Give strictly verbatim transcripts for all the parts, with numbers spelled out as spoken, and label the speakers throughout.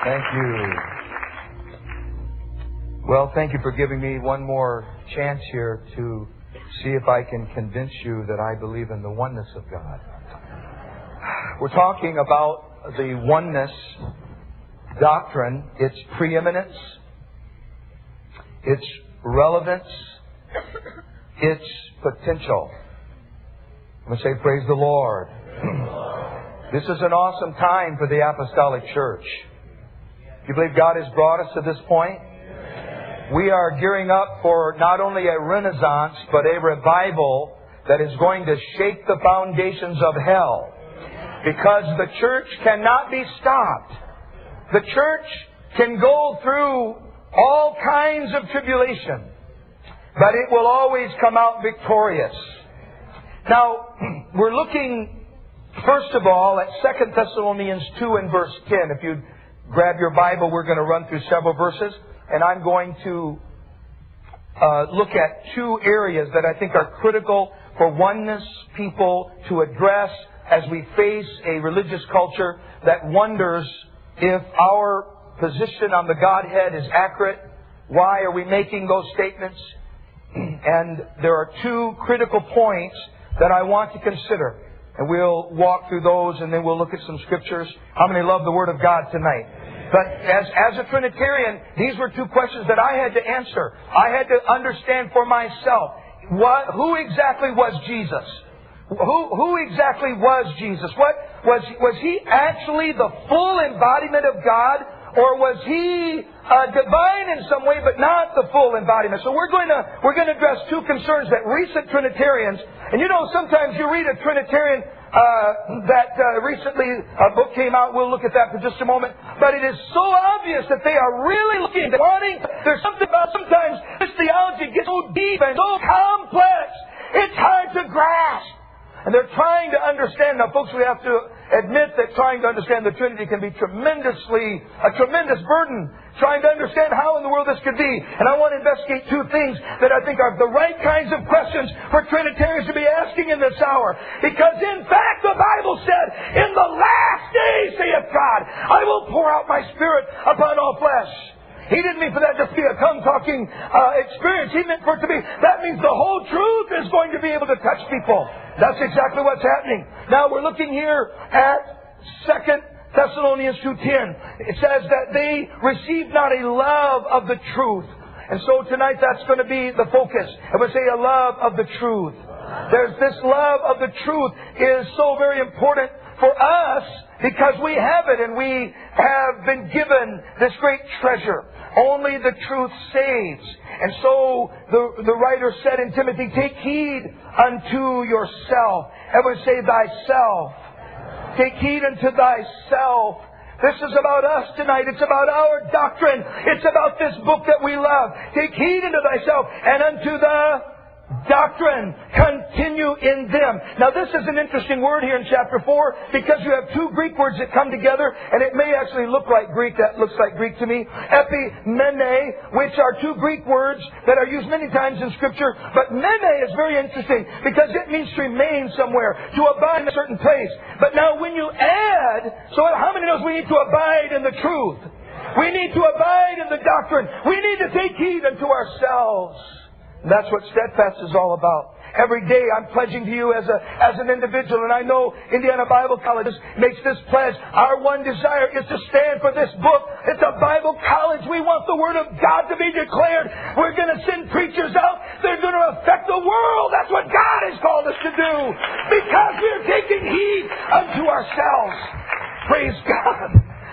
Speaker 1: Thank you. Well, thank you for giving me one more chance here to see if I can convince you that I believe in the oneness of God. We're talking about the oneness doctrine, its preeminence, its relevance, its potential. I'm going to say, praise the Lord. This is an awesome time for the Apostolic Church. Do you believe God has brought us to this point? We are gearing up for not only a renaissance, but a revival that is going to shake the foundations of hell. Because the church cannot be stopped. The church can go through all kinds of tribulation, but it will always come out victorious. Now, we're looking, first of all, at Second Thessalonians two and verse ten. If you grab your Bible, we're going to run through several verses. And I'm going to uh, look at two areas that I think are critical for oneness people to address as we face a religious culture that wonders if our position on the Godhead is accurate. Why are we making those statements? And there are two critical points that I want to consider. And we'll walk through those and then we'll look at some scriptures. How many love the Word of God tonight? But as, as a Trinitarian, these were two questions that I had to answer. I had to understand for myself, what, who exactly was Jesus? Who, who exactly was Jesus? What was, was He actually the full embodiment of God? Or was He uh, divine in some way, but not the full embodiment? So we're going to we're going to address two concerns that recent Trinitarians, and you know, sometimes you read a Trinitarian uh, that uh, recently a book came out. We'll look at that for just a moment. But it is so obvious that they are really looking, wanting. There's something about sometimes this theology gets so deep and so complex, it's hard to grasp. And they're trying to understand. Now, folks, we have to admit that trying to understand the Trinity can be tremendously, a tremendous burden. Trying to understand how in the world this could be. And I want to investigate two things that I think are the right kinds of questions for Trinitarians to be asking in this hour. Because in fact, the Bible said, in the last days, saith God, I will pour out my Spirit upon all flesh. He didn't mean for that just to be a tongue-talking uh, experience. He meant for it to be, that means the whole truth is going to be able to touch people. That's exactly what's happening. Now we're looking here at Second Thessalonians two ten. It says that they received not a love of the truth. And so tonight that's going to be the focus. I would say a love of the truth. There's this love of the truth is so very important for us because we have it and we have been given this great treasure. Only the truth saves. And so the, the writer said in Timothy, take heed unto yourself. Everyone say thyself. Take heed unto thyself. This is about us tonight. It's about our doctrine. It's about this book that we love. Take heed unto thyself and unto the doctrine. Continue in them. Now this is an interesting word here in chapter four because you have two Greek words that come together and it may actually look like Greek. That looks like Greek to me. Epimene, which are two Greek words that are used many times in Scripture. But mene is very interesting because it means to remain somewhere, to abide in a certain place. But now when you add, so how many knows we need to abide in the truth? We need to abide in the doctrine. We need to take heed unto ourselves. That's what Steadfast is all about. Every day I'm pledging to you as a as an individual, and I know Indiana Bible College makes this pledge. Our one desire is to stand for this book. It's a Bible college. We want the Word of God to be declared. We're going to send preachers out. They're going to affect the world. That's what God has called us to do. Because we're taking heed unto ourselves. Praise God.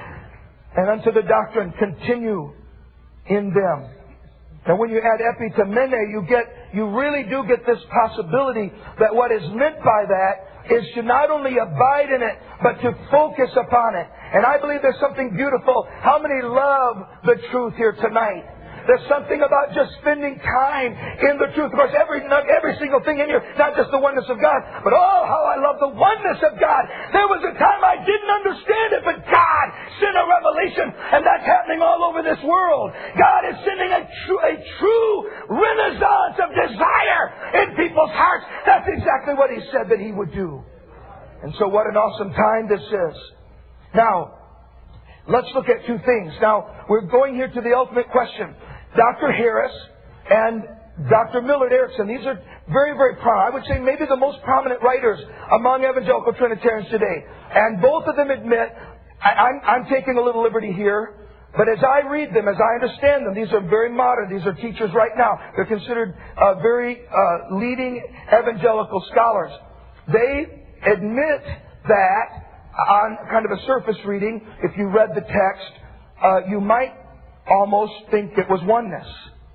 Speaker 1: And unto the doctrine, continue in them. And when you add epi to mene, you get, you really do get this possibility that what is meant by that is to not only abide in it, but to focus upon it. And I believe there's something beautiful. How many love the truth here tonight? There's something about just spending time in the truth. Of course, every, not every single thing in here, not just the oneness of God, but oh, how I love the oneness of God. There was a time I didn't understand it, but God sent a revelation, and that's happening all over this world. God is sending a true, a true renaissance of desire in people's hearts. That's exactly what He said that He would do. And so what an awesome time this is. Now, let's look at two things. Now, we're going here to the ultimate question. Doctor Harris and Doctor Millard Erickson, these are very, very prominent. I would say maybe the most prominent writers among evangelical Trinitarians today. And both of them admit, I, I'm, I'm taking a little liberty here, but as I read them, as I understand them, these are very modern. These are teachers right now. They're considered uh, very uh, leading evangelical scholars. They admit that on kind of a surface reading, if you read the text, uh, you might almost think it was oneness.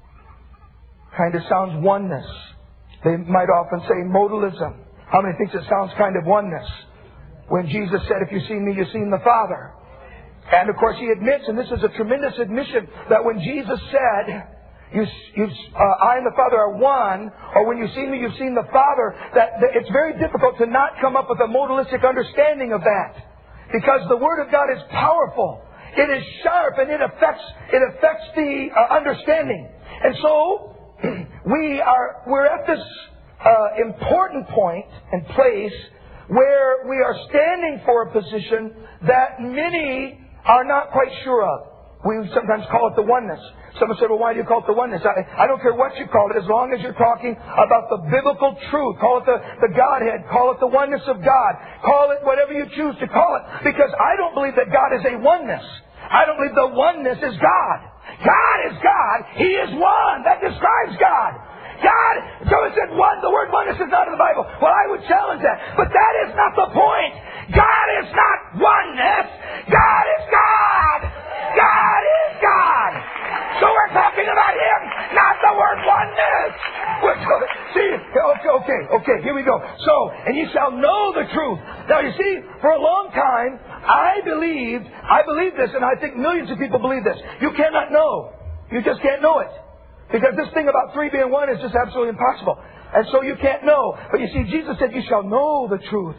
Speaker 1: Kind of sounds oneness. They might often say modalism. How many thinks it sounds kind of oneness? When Jesus said, if you've seen me, you've seen the Father. And of course he admits, and this is a tremendous admission, that when Jesus said, you, you, uh, I and the Father are one, or when you've seen me, you've seen the Father, that, that it's very difficult to not come up with a modalistic understanding of that. Because the Word of God is powerful. It is sharp, and it affects, it affects the uh, understanding. And so, we are, we're at this uh, important point and place where we are standing for a position that many are not quite sure of. We sometimes call it the oneness. Someone said, well, why do you call it the oneness? I, I don't care what you call it, as long as you're talking about the biblical truth. Call it the, the Godhead. Call it the oneness of God. Call it whatever you choose to call it. Because I don't believe that God is a oneness. I don't believe the oneness is God. God is God. He is one. That describes God. God, someone said one, the word oneness is not in the Bible. Well, I would challenge that. But that is not the point. God is not oneness. God is God. God is God. So we're talking about Him, not the word oneness. We're talking, see, okay, okay, okay, here we go. So, and you shall know the truth. Now you see, for a long time, I believed, I believe this, and I think millions of people believe this. You cannot know. You just can't know it. Because this thing about three being one is just absolutely impossible. And so you can't know. But you see, Jesus said, you shall know the truth.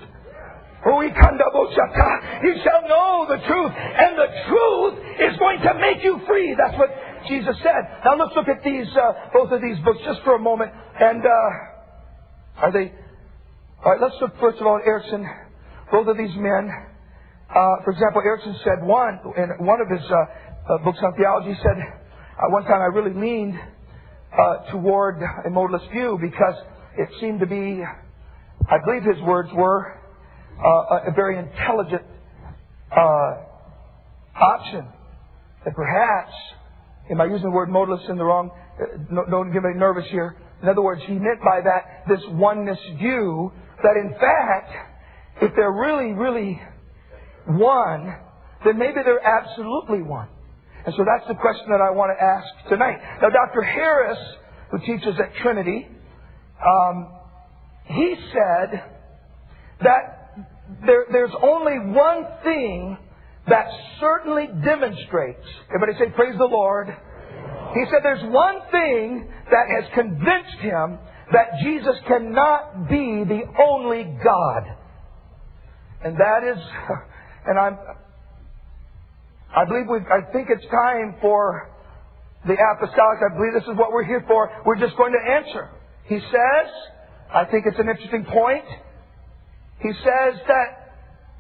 Speaker 1: You shall know the truth. And the truth is going to make you free. That's what Jesus said. Now let's look at these, uh, both of these books just for a moment. And, uh, are they, alright, let's look first of all at Erickson. Both of these men, uh, for example, Erickson said one, in one of his, uh, uh books on theology, said, uh, one time I really leaned, uh, toward a modalist view because it seemed to be, I believe his words were, uh, a, a very intelligent, uh, option. And perhaps, am I using the word modalist in the wrong, uh, no, don't get me nervous here. In other words, he meant by that this oneness view that in fact, if they're really, really one, then maybe they're absolutely one. And so that's the question that I want to ask tonight. Now, Doctor Harris, who teaches at Trinity, um, he said that there, there's only one thing that certainly demonstrates. Everybody say, praise the Lord. He said there's one thing that has convinced him that Jesus cannot be the only God. And that is, and I'm, I believe we, I think it's time for the apostolics. I believe this is what we're here for. We're just going to answer. He says, I think it's an interesting point. He says that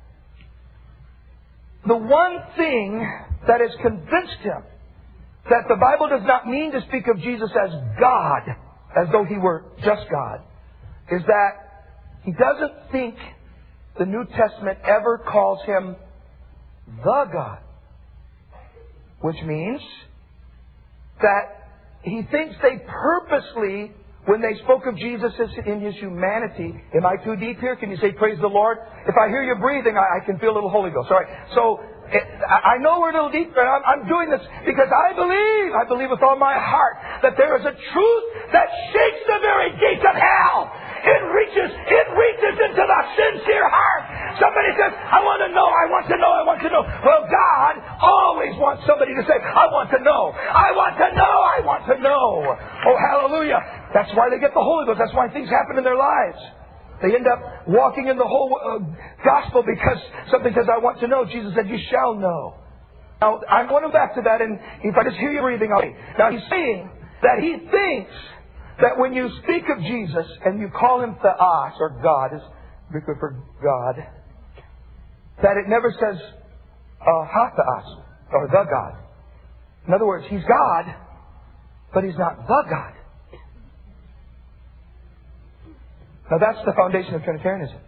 Speaker 1: the one thing that has convinced him that the Bible does not mean to speak of Jesus as God, as though He were just God, is that he doesn't think the New Testament ever calls Him the God. Which means that he thinks they purposely, when they spoke of Jesus in His humanity, am I too deep here? Can you say praise the Lord? If I hear you breathing, I, I can feel a little Holy Ghost. All right. So it, I know we're a little deep, but I'm, I'm doing this because I believe, I believe with all my heart that there is a truth that shakes the very gates of hell. It reaches, it reaches into the sincere heart. Somebody says, I want to know, I want to know, I want to know. Well, God always wants somebody to say, I want to know, I want to know, I want to know. Oh, hallelujah. That's why they get the Holy Ghost. That's why things happen in their lives. They end up walking in the whole uh, gospel because something says, I want to know. Jesus said, you shall know. Now, I'm going back to that, and if I just hear you breathing, okay. Now, he's saying that he thinks that when you speak of Jesus and you call Him Theos, or God, is Greek for God, that it never says uh, Hatheos, or the God. In other words, He's God, but He's not the God. Now that's the foundation of Trinitarianism.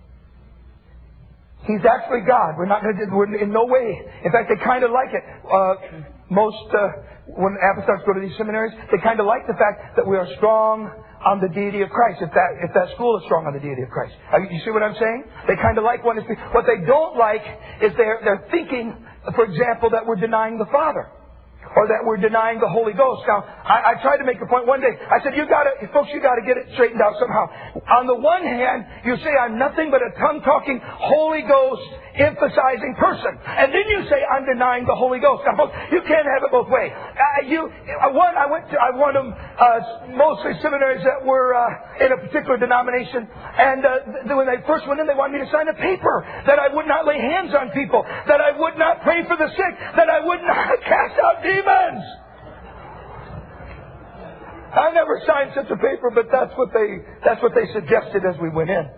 Speaker 1: He's actually God. We're not going to, we're in no way. In fact, they kind of like it. Uh, most, uh, when apostolics go to these seminaries, they kind of like the fact that we are strong on the deity of Christ. If that, if that school is strong on the deity of Christ. Uh, you see what I'm saying? They kind of like one. What they don't like is they're, they're thinking, for example, that we're denying the Father. Or that we're denying the Holy Ghost. Now, I, I tried to make a point one day. I said, you gotta, folks, you gotta get it straightened out somehow. On the one hand, you say, I'm nothing but a tongue-talking, Holy Ghost emphasizing person. And then you say, I'm denying the Holy Ghost. Now, folks, you can't have it both ways. Uh, you, uh, one, I went to, I went to uh, mostly seminaries that were uh, in a particular denomination. And uh, th- when they first went in, they wanted me to sign a paper that I would not lay hands on people, that I would not pray for the sick, that I would not cast out demons. I never signed such a paper, but that's what they that's what they suggested as we went in.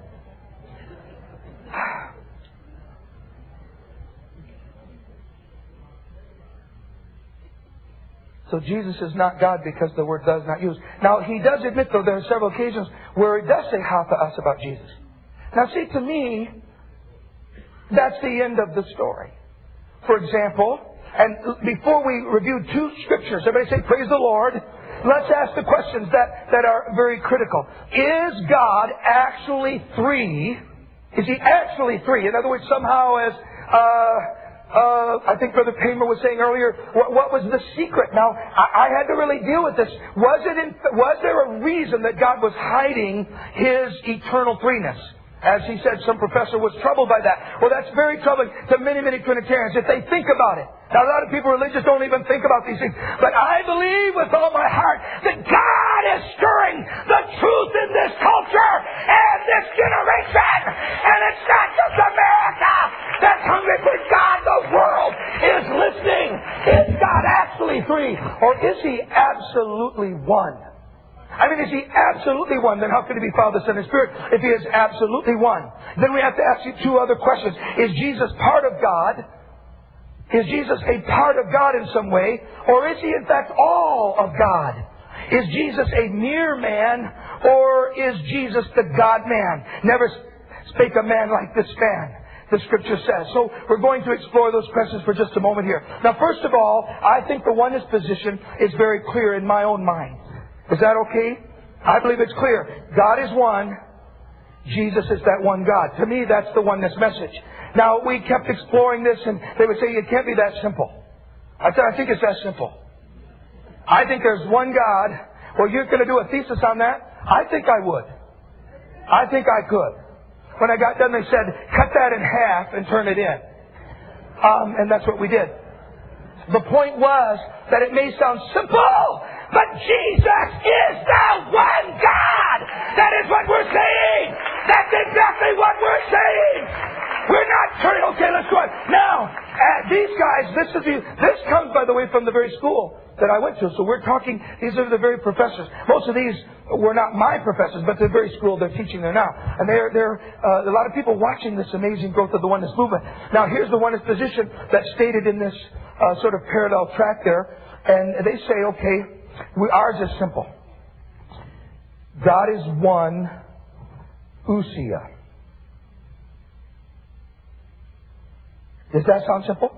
Speaker 1: So Jesus is not God because the word does not use. Now, He does admit, though, there are several occasions where it does say Hatheos about Jesus. Now, see, to me, that's the end of the story. For example, and before we review two scriptures, everybody say, praise the Lord. Let's ask the questions that, that are very critical. Is God actually three? Is He actually three? In other words, somehow as, uh, uh, I think Brother Kramer was saying earlier, what, what was the secret? Now, I, I had to really deal with this. Was it in, was there a reason that God was hiding His eternal threeness? As he said, some professor was troubled by that. Well, that's very troubling to many, many Trinitarians if they think about it. Now, a lot of people religious don't even think about these things. But I believe with all my heart that God is stirring the truth in this culture and this generation. And it's not just America that's hungry for God. The world is listening. Is God actually three? Or is He absolutely one? I mean, is He absolutely one? Then how could He be Father, Son, and Spirit if He is absolutely one? Then we have to ask you two other questions. Is Jesus part of God? Is Jesus a part of God in some way? Or is He in fact all of God? Is Jesus a mere man? Or is Jesus the God-man? Never spake a man like this man, the Scripture says. So we're going to explore those questions for just a moment here. Now, first of all, I think the oneness position is very clear in my own mind. Is that okay? I believe it's clear. God is one. Jesus is that one God. To me, that's the oneness message. Now, we kept exploring this, and they would say, it can't be that simple. I said, I think it's that simple. I think there's one God. Well, you're going to do a thesis on that? I think I would. I think I could. When I got done, they said, cut that in half and turn it in. Um, and that's what we did. The point was that it may sound simple, but Jesus is the one God. That is what we're saying. That's exactly what we're saying. We're not turning. Okay, let's go on. Now, uh, these guys, this is the, this comes, by the way, from the very school that I went to. So we're talking, these are the very professors. Most of these were not my professors, but the very school they're teaching there now. And they're, they're uh, a lot of people watching this amazing growth of the oneness movement. Now, here's the oneness position that's stated in this uh, sort of parallel track there. And they say, okay, we, ours is simple. God is one, ousia. Does that sound simple?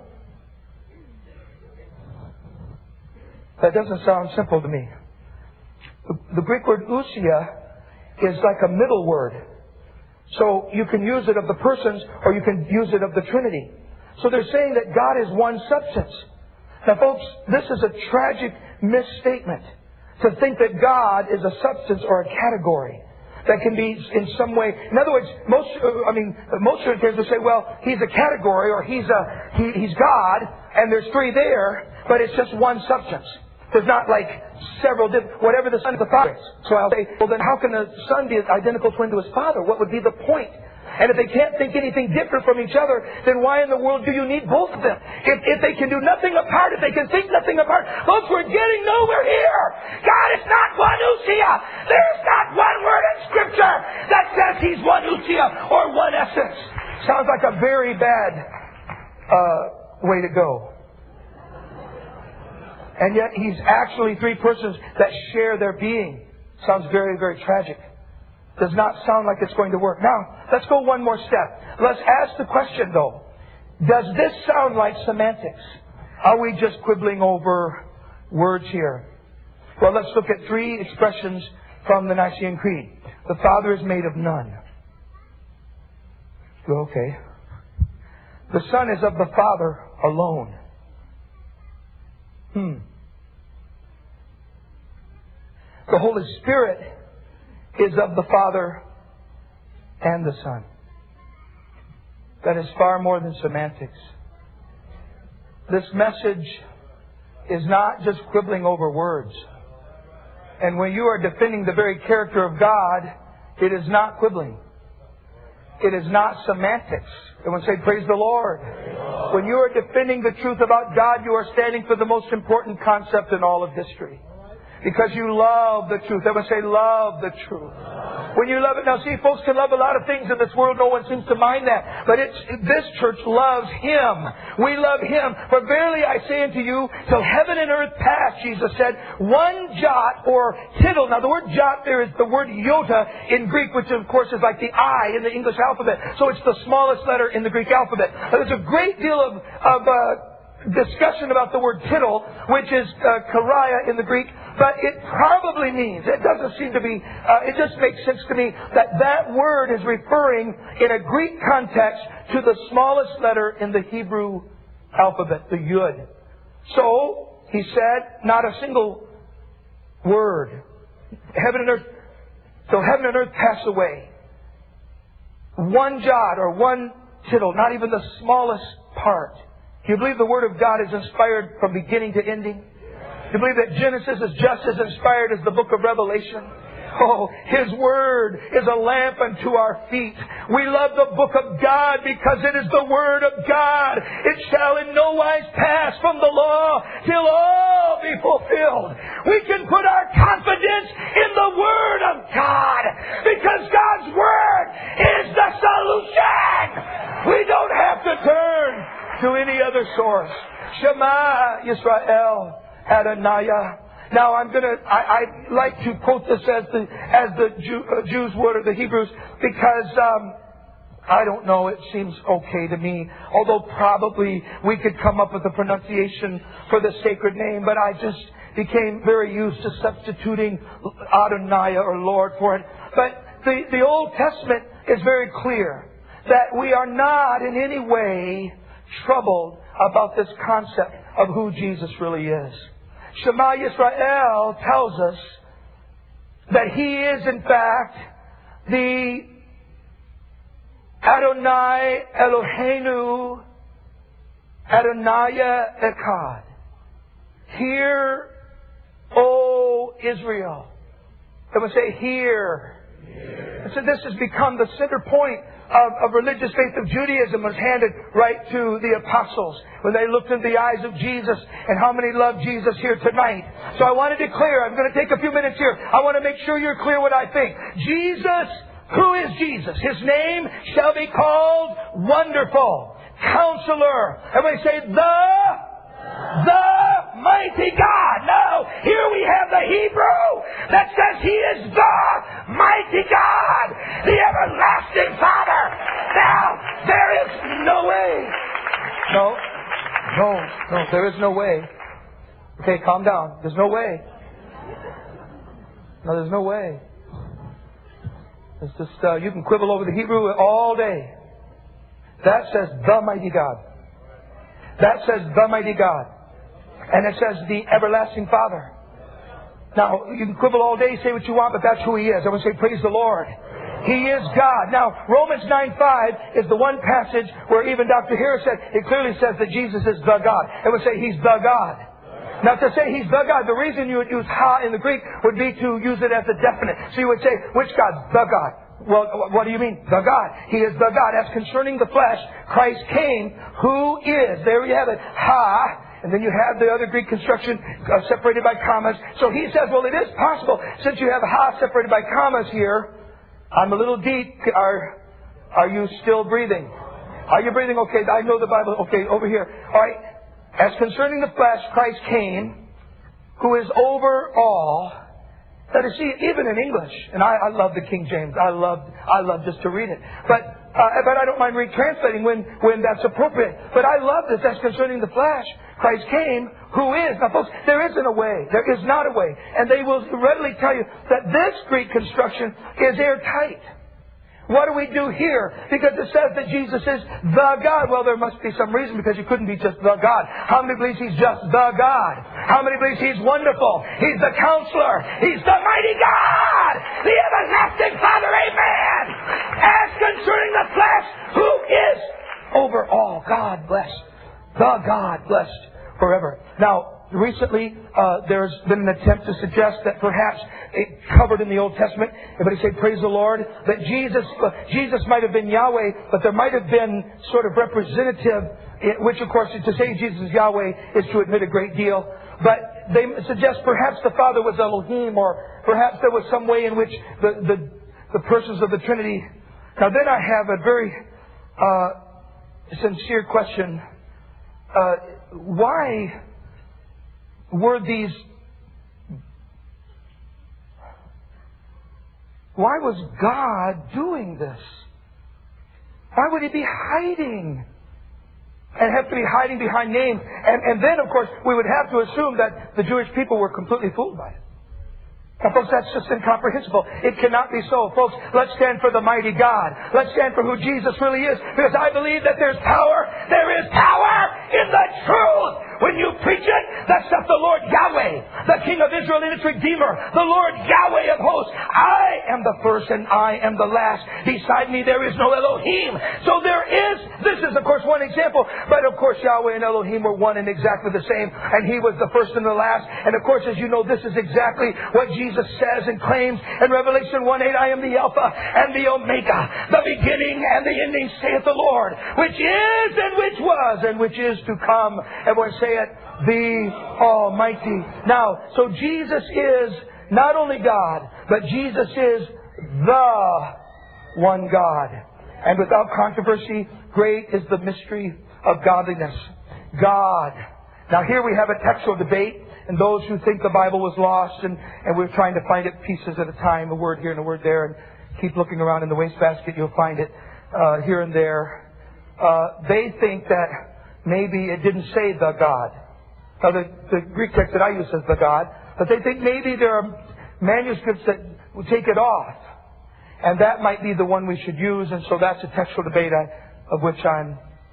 Speaker 1: That doesn't sound simple to me. The, the Greek word ousia is like a middle word. So you can use it of the persons or you can use it of the Trinity. So they're saying that God is one substance. Now folks, this is a tragic misstatement to think that God is a substance or a category that can be in some way. In other words, most I mean most Trinitarians will say, well, He's a category or He's a he, He's God, and there's three there, but it's just one substance. There's not like several different, whatever the Son is, the Father is. So I'll say, well then how can the Son be an identical twin to His Father? What would be the point? And if they can't think anything different from each other, then why in the world do you need both of them? If, if they can do nothing apart, if they can think nothing apart, folks, we're getting nowhere here. God is not one ousia. There's not one word in Scripture that says He's one ousia or one essence. Sounds like a very bad uh, way to go. And yet He's actually three persons that share their being. Sounds very, very tragic. Does not sound like it's going to work. Now, let's go one more step. Let's ask the question though. Does this sound like semantics? Are we just quibbling over words here? Well, let's look at three expressions from the Nicene Creed. The Father is made of none. Okay. The Son is of the Father alone. Hmm. The Holy Spirit is of the Father and the Son. That is far more than semantics. This message is not just quibbling over words. And when you are defending the very character of God, it is not quibbling. It is not semantics. Everyone say, praise the Lord. Praise the Lord. When you are defending the truth about God, you are standing for the most important concept in all of history. Because you love the truth. Everyone say, love the truth. When you love it. Now see, folks can love a lot of things in this world. No one seems to mind that. But it's, this church loves Him. We love Him. For verily I say unto you, till heaven and earth pass, Jesus said, one jot or tittle. Now the word jot there is the word iota in Greek, which of course is like the I in the English alphabet. So it's the smallest letter in the Greek alphabet. There's a great deal of, of uh, discussion about the word tittle, which is uh, karia in the Greek. But it probably means, it doesn't seem to be, uh, it just makes sense to me that that word is referring in a Greek context to the smallest letter in the Hebrew alphabet, the Yud. So, he said, not a single word. Heaven and earth, so heaven and earth pass away. One jot or one tittle, not even the smallest part. Do you believe the Word of God is inspired from beginning to ending? Do you believe that Genesis is just as inspired as the book of Revelation? Oh, His Word is a lamp unto our feet. We love the book of God because it is the Word of God. It shall in no wise pass from the law till all be fulfilled. We can put our confidence in the Word of God because God's Word is the solution. We don't have to turn to any other source. Shema Yisrael Adonai. Now I'm gonna. I, I like to quote this as the as the Jew, uh, Jews would or the Hebrews because um, I don't know. It seems okay to me. Although probably we could come up with a pronunciation for the sacred name, but I just became very used to substituting Adonai or Lord for it. But the the Old Testament is very clear that we are not in any way troubled about this concept of who Jesus really is. Shema Yisrael tells us that He is in fact the Adonai Eloheinu Adonai Echad. Hear, O Israel. Everyone say, hear. Hear. And so this has become the center point Of, of religious faith of Judaism, was handed right to the apostles when they looked in the eyes of Jesus. And how many love Jesus here tonight? So I want to declare, I'm going to take a few minutes here. I want to make sure you're clear what I think. Jesus, who is Jesus? His name shall be called Wonderful, Counselor. Everybody say, the The mighty God. Now, here we have the Hebrew that says He is the mighty God, the everlasting Father. Now, there is no way. No, no, no, there is no way. Okay, calm down. There's no way. No, there's no way. It's just, uh, you can quibble over the Hebrew all day. That says the mighty God. That says the mighty God. And it says the everlasting Father. Now, you can quibble all day, say what you want, but that's who He is. I would say, praise the Lord. He is God. Now, Romans nine five is the one passage where even Doctor Harris said, it clearly says that Jesus is the God. It would say He's the God. Now, to say He's the God, the reason you would use ha in the Greek would be to use it as a definite. So you would say, which God? The God. Well, what do you mean? The God. He is the God. As concerning the flesh, Christ came, who is. There you have it. Ha. And then you have the other Greek construction uh, separated by commas. So he says, well, it is possible. Since you have ha separated by commas here, I'm a little deep. Are, are you still breathing? Are you breathing okay? I know the Bible. Okay, over here. All right. As concerning the flesh, Christ came, who is over all. Now, to see, even in English, and I, I love the King James. I love, I love just to read it. But, uh, but I don't mind retranslating when, when that's appropriate. But I love this. As concerning the flesh, Christ came, who is. Now, folks, there isn't a way. There is not a way. And they will readily tell you that this Greek construction is airtight. What do we do here? Because it says that Jesus is the God. Well, there must be some reason, because he couldn't be just the God. How many believes he's just the God? How many believes he's wonderful? He's the counselor. He's the mighty God. The everlasting Father. Amen. As concerning the flesh, who is over all. God blessed. The God blessed forever. Now, recently, uh, there's been an attempt to suggest that perhaps it covered in the Old Testament. Everybody say, praise the Lord. That Jesus, uh, Jesus might have been Yahweh, but there might have been sort of representative, which of course to say Jesus is Yahweh is to admit a great deal. But they suggest perhaps the Father was Elohim, or perhaps there was some way in which the, the, the persons of the Trinity. Now then I have a very uh, sincere question. Uh, why were these... Why was God doing this? Why would he be hiding? And have to be hiding behind names. And, and then, of course, we would have to assume that the Jewish people were completely fooled by it. Now, folks, that's just incomprehensible. It cannot be so. Folks, let's stand for the mighty God. Let's stand for who Jesus really is. Because I believe that there's power. There is power in the truth. When you preach it, that's not the Lord Yahweh, the King of Israel and its Redeemer, the Lord Yahweh of hosts. I am the first and I am the last. Beside me there is no Elohim. So there is, this is of course one example, but of course Yahweh and Elohim were one and exactly the same, and He was the first and the last. And of course, as you know, this is exactly what Jesus says and claims in Revelation one eight, I am the Alpha and the Omega, the beginning and the ending, saith the Lord, which is and which was and which is to come. Everyone say it, the Almighty. Now, so Jesus is not only God, but Jesus is the one God. And without controversy, great is the mystery of godliness. God. Now here we have a textual debate, and those who think the Bible was lost, and, and we're trying to find it pieces at a time, a word here and a word there, and keep looking around in the wastebasket, you'll find it uh, here and there. Uh, they think that maybe it didn't say the God. Now the, the Greek text that I use says the God, but they think maybe there are manuscripts that will take it off, and that might be the one we should use. And so that's a textual debate I, of which I'm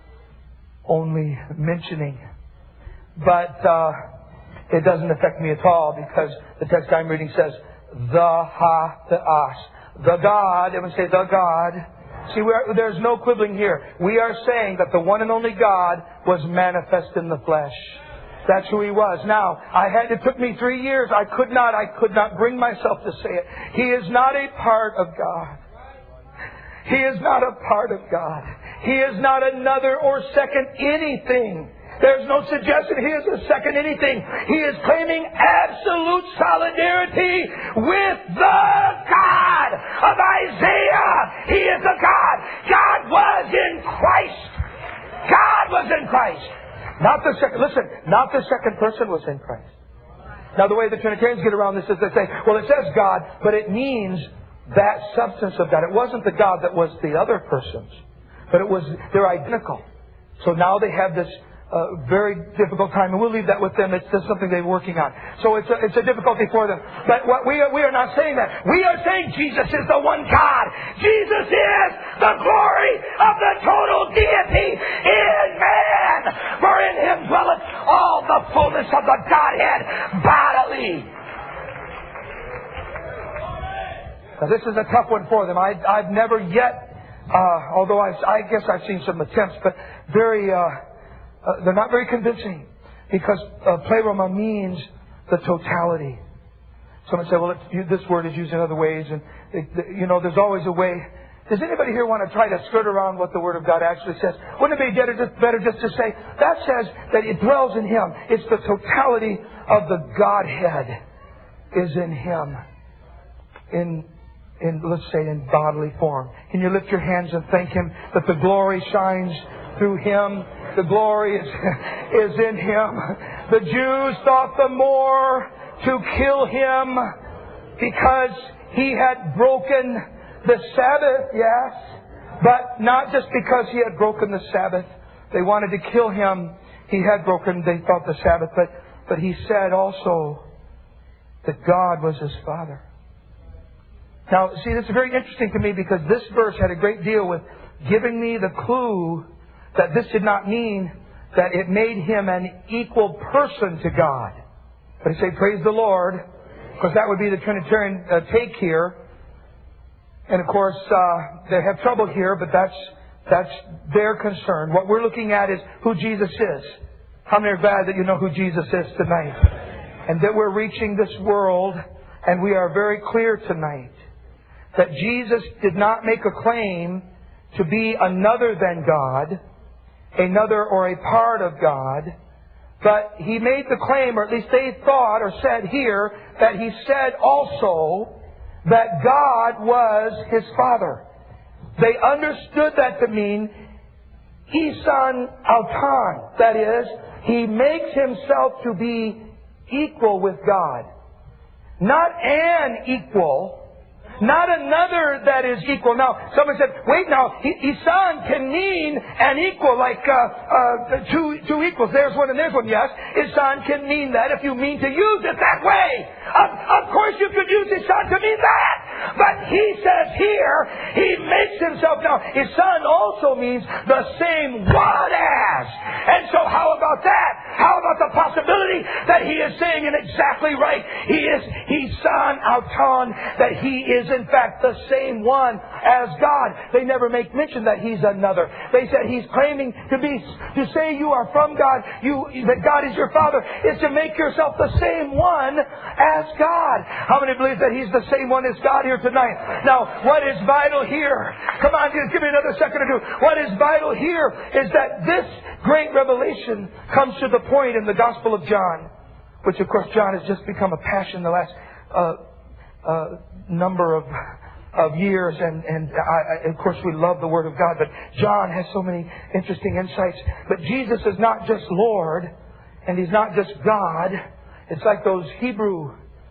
Speaker 1: only mentioning. But uh, it doesn't affect me at all, because the text I'm reading says the ha the as, the God. Everyone say the God. See, we're, there's no quibbling here. We are saying that the one and only God was manifest in the flesh. That's who He was. Now, I had, it took me three years. I could not, I could not bring myself to say it. He is not a part of God. He is not a part of God. He is not another or second anything. There's no suggestion He is a second anything. He is claiming absolute solidarity with the God of Isaiah. He is a God. God was in Christ. God was in Christ. Not the second, listen, not the second person was in Christ. Now the way the Trinitarians get around this is they say, well, it says God, but it means that substance of God. It wasn't the God that was the other persons, but it was, they're identical. So now they have this Uh, very difficult time, and we'll leave that with them. It's just something they're working on. So it's a, it's a difficulty for them. But what we are, we are not saying that. We are saying Jesus is the one God. Jesus is the glory of the total deity in man. For in Him dwelleth all the fullness of the Godhead bodily. Now this is a tough one for them. I, I've never yet, uh, although I've, I guess I've seen some attempts, but very... Uh, Uh, they're not very convincing, because uh, pleroma means the totality. Someone said, well, it's, you, this word is used in other ways, and it, you know, there's always a way. Does anybody here want to try to skirt around what the Word of God actually says? Wouldn't it be better just, better just to say, that says that it dwells in Him. It's the totality of the Godhead is in Him. In in, let's say, in bodily form. Can you lift your hands and thank Him that the glory shines through Him? The glory is, is in Him. The Jews thought the more to kill Him because He had broken the Sabbath, yes, but not just because He had broken the Sabbath. They wanted to kill Him. He had broken, they thought, the Sabbath, but, but He said also that God was His Father. Now, see, this is very interesting to me because this verse had a great deal with giving me the clue that this did not mean that it made Him an equal person to God. But I say, praise the Lord, because that would be the Trinitarian uh, take here. And of course, uh, they have trouble here, but that's that's their concern. What we're looking at is who Jesus is. How many are glad that you know who Jesus is tonight? And that we're reaching this world, and we are very clear tonight that Jesus did not make a claim to be another than God, another or a part of God, but He made the claim, or at least they thought or said here, that He said also that God was His Father. They understood that to mean Isan Altan. That is, He makes Himself to be equal with God. Not an equal, not another that is equal. Now, someone said, wait now, Isan can mean an equal, like uh, uh, two, two equals. There's one and there's one. Yes, Isan can mean that if you mean to use it that way. Of, of course you could use Isan to mean that. But He says here, He makes Himself. Now, Isan also means the same one as. And so how about that? How about the possibility that He is saying it exactly right? He is Isan Altan, that He is in fact the same one as God. They never make mention that He's another. They said He's claiming to be, to say you are from God, you, that God is your Father, is to make yourself the same one as God. How many believe that He's the same one as God here tonight? Now, what is vital here? Come on, just give me another second or two. What is vital here is that this great revelation comes to the point in the Gospel of John, which of course John has just become a passion the last uh, uh, number of of years, and and I, I, of course we love the Word of God, but John has so many interesting insights. But Jesus is not just Lord, and He's not just God. It's like those Hebrew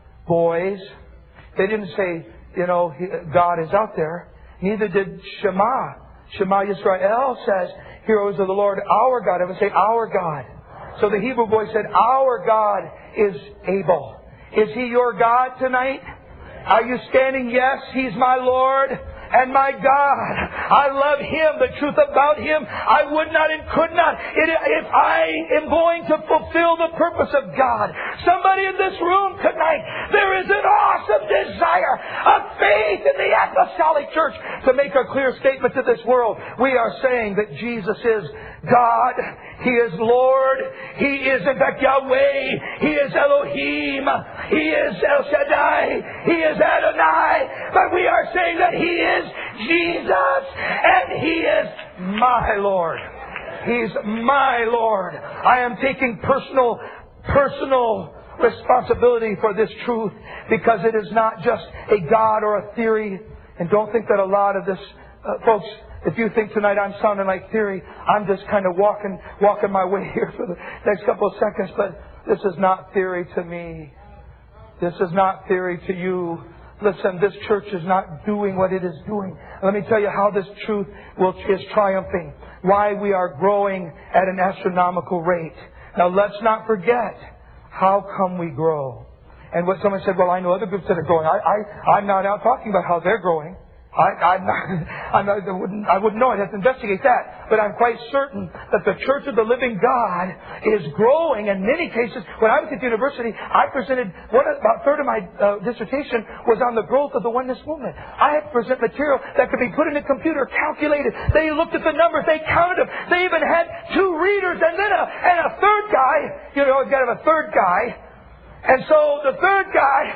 Speaker 1: boys. They didn't say, you know, God is out there. Neither did Shema. Shema Yisrael says, heroes of the Lord, our God. I would say, our God. So the Hebrew boy said, our God is able. Is He your God tonight? Are you standing? Yes, He's my Lord and my God. I love Him, the truth about Him. I would not and could not. If I am going to fulfill the purpose of God. Somebody in this room tonight, there is an awesome desire of faith in the Apostolic Church to make a clear statement to this world. We are saying that Jesus is God. He is Lord. He is, in fact, Yahweh. He is Elohim. He is El Shaddai. He is Adonai. But we are saying that He is Jesus. And He is my Lord. He's my Lord. I am taking personal, personal responsibility for this truth, because it is not just a God or a theory. And don't think that a lot of this, uh, folks, if you think tonight I'm sounding like theory, I'm just kind of walking walking my way here for the next couple of seconds. But this is not theory to me. This is not theory to you. Listen, this church is not doing what it is doing. Let me tell you how this truth will, is triumphing. Why we are growing at an astronomical rate. Now let's not forget, how come we grow? And what someone said, well, I know other groups that are growing. I, I, I'm not out talking about how they're growing. I, I'm not, I'm not, I, wouldn't, I wouldn't know. I'd have to investigate that. But I'm quite certain that the Church of the Living God is growing. In many cases, when I was at university, I presented, one, about a third of my uh, dissertation was on the growth of the oneness movement. I had to present material that could be put in a computer, calculated. They looked at the numbers, they counted them. They even had two readers and then a, and a third guy. You know, you've got to have a third guy. And so the third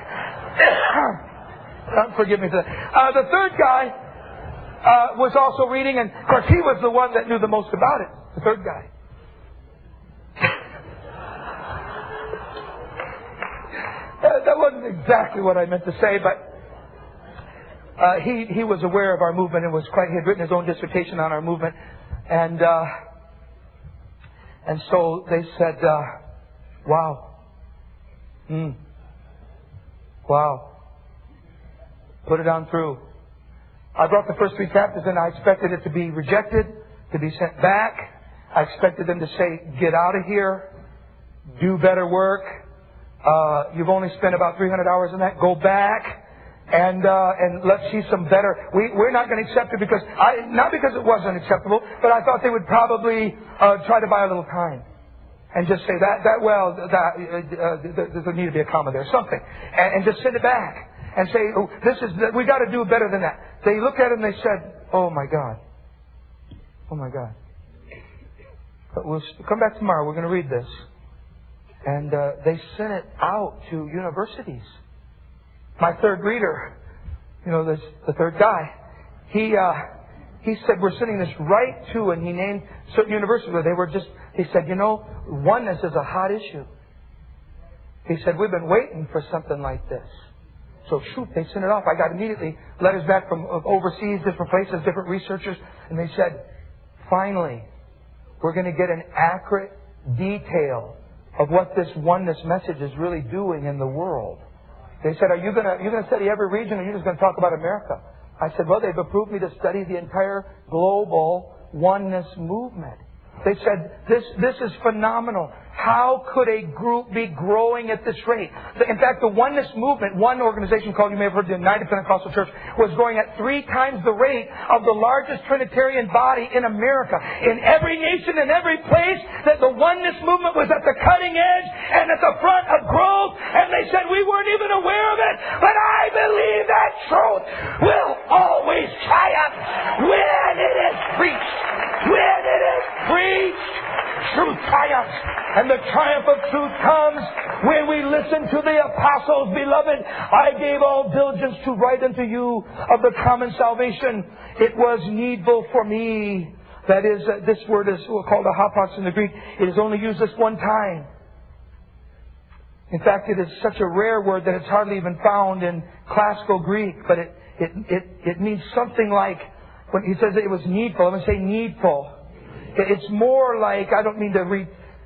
Speaker 1: guy... Forgive me for that. Uh, the third guy uh, was also reading, and of course he was the one that knew the most about it. The third guy. that, that wasn't exactly what I meant to say, but uh, he he was aware of our movement and was quite. He had written his own dissertation on our movement, and uh, and so they said, uh, "Wow, mm, wow, put it on through." I brought the first three captives in. I expected it to be rejected, to be sent back. I expected them to say, "Get out of here, do better work. Uh, you've only spent about three hundred hours in that. Go back." And uh, and let's see some better. We we're not going to accept it because I not because it wasn't acceptable, but I thought they would probably uh, try to buy a little time, and just say that that well that uh, uh, there need to be a comma there, something, and, and just send it back and say, oh, this is we got to do better than that. They looked at it and they said, "Oh my God, oh my God." But we'll come back tomorrow. We're going to read this, and uh, they sent it out to universities. My third reader, you know, this, the third guy, he uh, he said, we're sending this right to, and he named certain universities where they were just, he said, you know, oneness is a hot issue. He said, we've been waiting for something like this. So shoot, they sent it off. I got immediately letters back from overseas, different places, different researchers, and they said, finally, we're going to get an accurate detail of what this oneness message is really doing in the world. They said, are you going to, you're going to study every region, or are you just going to talk about America? I said, well, they've approved me to study the entire global oneness movement. They said, this, this is phenomenal. How could a group be growing at this rate? In fact, the oneness movement, one organization called, you may have heard, the United Pentecostal Church, was growing at three times the rate of the largest Trinitarian body in America. In every nation and every place that the oneness movement was at the cutting edge and at the front of growth, and they said we weren't even aware of it. But I believe that truth will always triumph when it is preached. When it is preached, truth triumphs. And the triumph of truth comes when we listen to the apostles. Beloved, I gave all diligence to write unto you of the common salvation. It was needful for me. That is, uh, this word is called a hapax in the Greek. It is only used this one time. In fact, it is such a rare word that it's hardly even found in classical Greek. But it, it, it, it means something like, when he says that it was needful, I'm going to say needful. It's more like, I don't mean to read,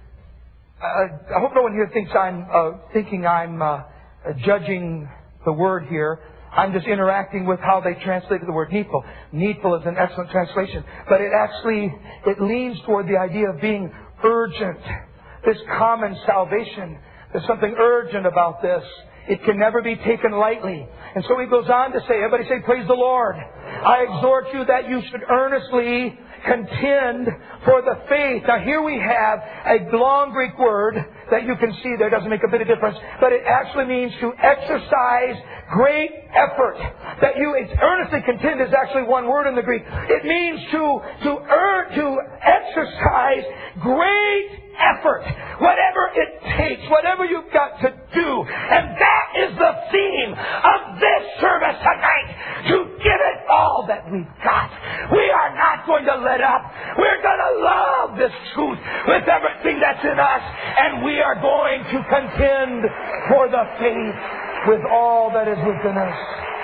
Speaker 1: uh, I hope no one here thinks I'm uh, thinking I'm uh, judging the word here. I'm just interacting with how they translated the word needful. Needful is an excellent translation, but it actually, it leans toward the idea of being urgent. This common salvation, there's something urgent about this. It can never be taken lightly. And so he goes on to say, everybody say, praise the Lord. I exhort you that you should earnestly contend for the faith. Now here we have a long Greek word that you can see there. Doesn't make a bit of difference. But it actually means to exercise great effort. That you earnestly contend is actually one word in the Greek. It means to, to earn, to exercise great effort. Whatever it takes, whatever you've got to do. And that is the theme of this service tonight. To give it all that we've got. We are not going to let up. We're going to love this truth with everything that's in us. And we are going to contend for the faith with all that is within us.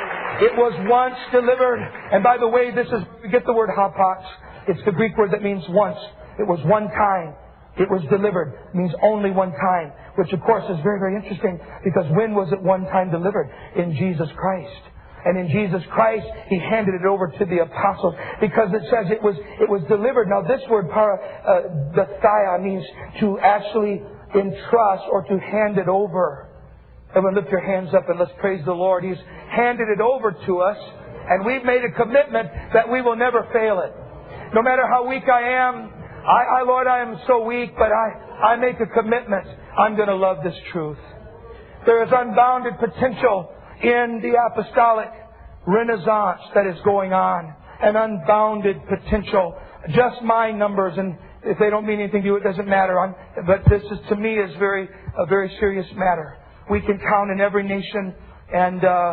Speaker 1: It was once delivered. And by the way, this is, we get the word hapax. It's the Greek word that means once. It was one time. It was delivered. It means only one time. Which of course is very, very interesting. Because when was it one time delivered? In Jesus Christ. And in Jesus Christ, He handed it over to the apostles. Because it says it was it was delivered. Now this word, para, uh, the thia, means to actually entrust or to hand it over. Everyone lift your hands up and let's praise the Lord. He's handed it over to us. And we've made a commitment that we will never fail it. No matter how weak I am, I, I Lord, I am so weak, but I, I make a commitment. I'm going to love this truth. There is unbounded potential in the apostolic renaissance that is going on. An unbounded potential. Just my numbers, and if they don't mean anything to you, it doesn't matter. I'm, but this is, to me, is very a very serious matter. We can count in every nation, and uh,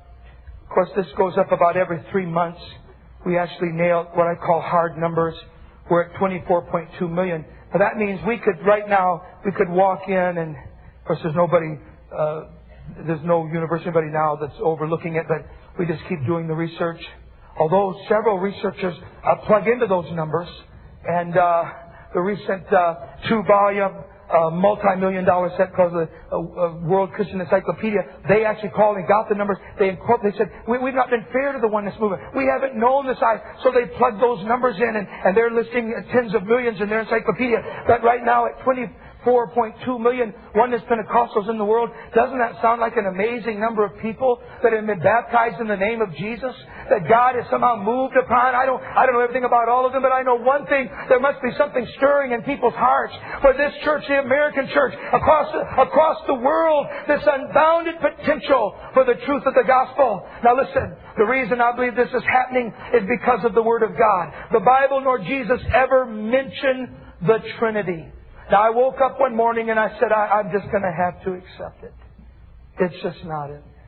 Speaker 1: of course this goes up about every three months. We actually nailed what I call hard numbers. We're at twenty-four point two million. Now that means we could, right now, we could walk in, and of course there's nobody uh, there's no university now that's overlooking it, but we just keep doing the research. Although several researchers uh, plug into those numbers, and uh, the recent uh, two-volume uh, multi-million dollar set called the uh, uh, World Christian Encyclopedia, they actually called and got the numbers. They incorporated. They said, we, we've not been fair to the oneness movement. We haven't known the size. So they plugged those numbers in, and, and they're listing tens of millions in their encyclopedia. But right now at twenty-four point two million oneness Pentecostals in the world, doesn't that sound like an amazing number of people that have been baptized in the name of Jesus? That God has somehow moved upon? I don't, I don't know everything about all of them, but I know one thing. There must be something stirring in people's hearts for this church, the American church, across the, across the world, this unbounded potential for the truth of the gospel. Now listen, the reason I believe this is happening is because of the Word of God. The Bible nor Jesus ever mentioned the Trinity. Now I woke up one morning and I said, I, I'm just going to have to accept it. It's just not in there.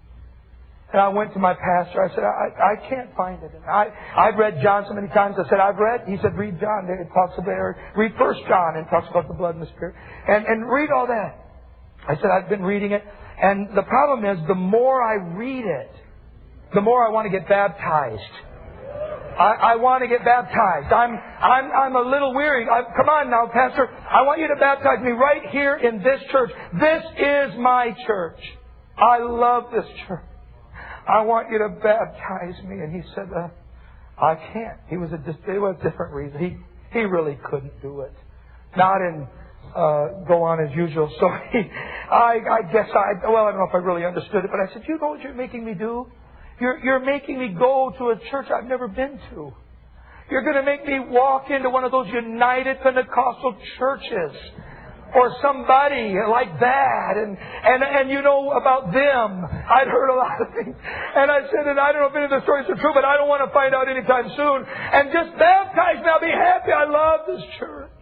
Speaker 1: And I went to my pastor. I said, I, I can't find it. And I, I've read John so many times. I said, I've read. He said, read John. It talks about, or read First John and it talks about the blood and the Spirit. And, and read all that. I said, I've been reading it. And the problem is, the more I read it, the more I want to get baptized. I, I want to get baptized. I'm, I'm, I'm a little weary. I, come on now, Pastor. I want you to baptize me right here in this church. This is my church. I love this church. I want you to baptize me. And he said, uh, I can't. He was a, it was a different reason. He, he really couldn't do it. Not in, uh, go on as usual. So he, I, I guess I, well, I don't know if I really understood it, but I said, you know what you're making me do? You're, you're making me go to a church I've never been to. You're going to make me walk into one of those United Pentecostal churches. Or somebody like that. And, and, and you know about them. I'd heard a lot of things. And I said, and I don't know if any of the stories are true, but I don't want to find out anytime soon. And just baptize me. I'll be happy. I love this church.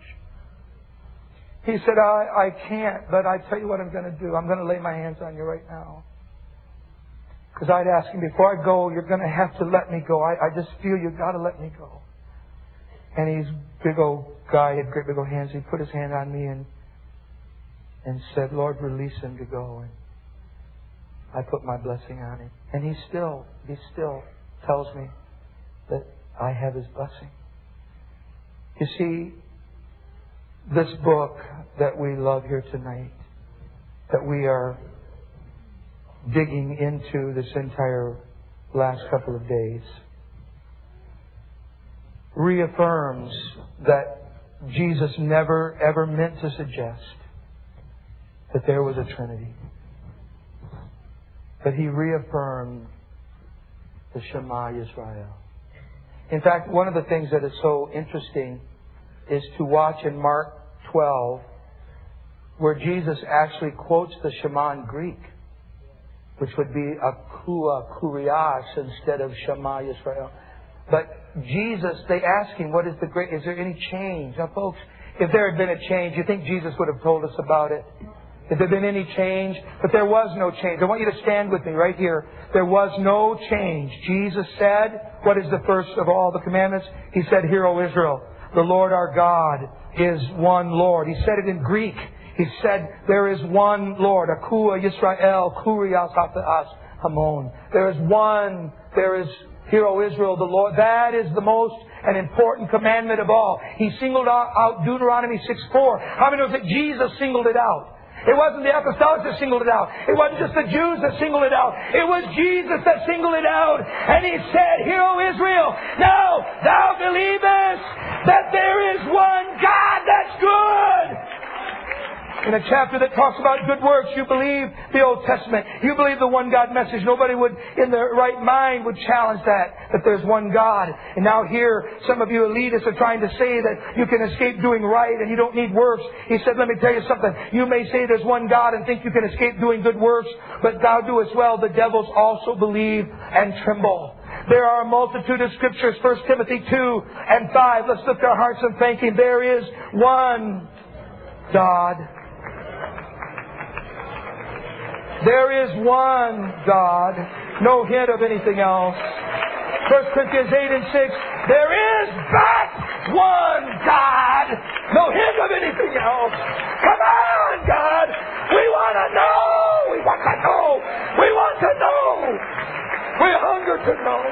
Speaker 1: He said, I, I can't, but I tell you what I'm going to do. I'm going to lay my hands on you right now. Because I'd ask him, before I go, you're going to have to let me go. I, I just feel you've got to let me go. And he's big old guy, had great big old hands. He put his hand on me and and said, Lord, release him to go. And I put my blessing on him. And he still, he still tells me that I have his blessing. You see, this book that we love here tonight, that we are digging into this entire last couple of days, reaffirms that Jesus never ever meant to suggest that there was a Trinity. But He reaffirmed the Shema Yisrael. In fact, one of the things that is so interesting is to watch in Mark twelve, where Jesus actually quotes the Shema in Greek, which would be akua kurias instead of Shema Yisrael. But Jesus, they ask Him, what is the great, is there any change? Now folks, if there had been a change, you think Jesus would have told us about it? If there had been any change? But there was no change. I want you to stand with me right here. There was no change. Jesus said, what is the first of all the commandments? He said, Hear, O Israel, the Lord our God is one Lord. He said it in Greek. He said, there is one Lord. Akua Yisrael, Kurias Hataas Hamon. There is one, there is, Hear, O Israel, the Lord. That is the most and important commandment of all. He singled out Deuteronomy six four. How many knows that Jesus singled it out? It wasn't the apostolics that singled it out. It wasn't just the Jews that singled it out. It was Jesus that singled it out. And He said, Hear, O Israel, now thou believest that there is one God. That's good. In a chapter that talks about good works, you believe the Old Testament. You believe the one God message. Nobody would, in their right mind, would challenge that, that there's one God. And now here, some of you elitists are trying to say that you can escape doing right and you don't need works. He said, let me tell you something. You may say there's one God and think you can escape doing good works, but thou doest well. The devils also believe and tremble. There are a multitude of scriptures, First Timothy two and five. Let's lift our hearts and thank Him. There is one God. There is one God. No hint of anything else. First Corinthians eight and six. There is but one God. No hint of anything else. Come on, God. We want to know. We want to know. We want to know. We hunger to know.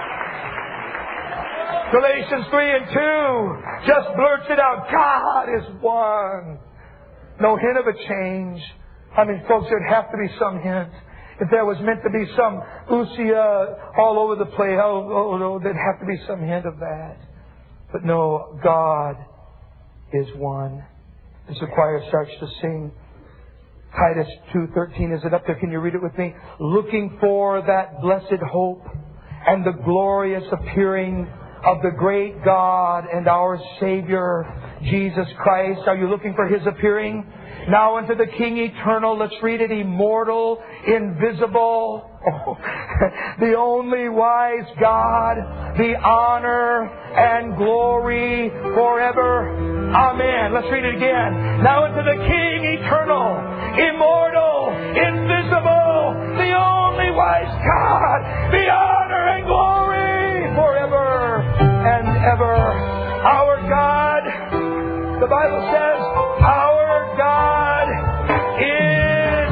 Speaker 1: Galatians three and two just blurts it out. God is one. No hint of a change. I mean, folks, there'd have to be some hint. If there was meant to be some ousia all over the place, oh, oh, oh, there'd have to be some hint of that. But no, God is one. As the choir starts to sing, Titus two thirteen, is it up there? Can you read it with me? Looking for that blessed hope and the glorious appearing of the great God and our Savior, Jesus Christ. Are you looking for His appearing? Now unto the King eternal, let's read it, immortal, invisible, oh, the only wise God, the honor and glory forever. Amen. Let's read it again. Now unto the King eternal, immortal, invisible, the only wise God, the honor and glory forever and ever. Our God, the Bible says, our God is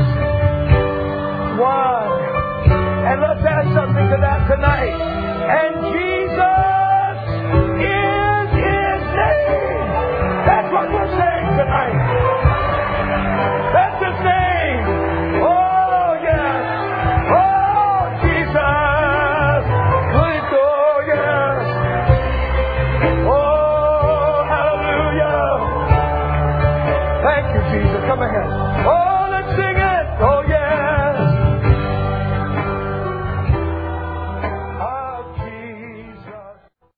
Speaker 1: one. And let's add something to that tonight. And Jesus is His name. That's what we're saying tonight. That's His name. Oh, yes. Oh, Jesus. Oh, yes. Oh, hallelujah. Thank you, Jesus. Come ahead. Oh,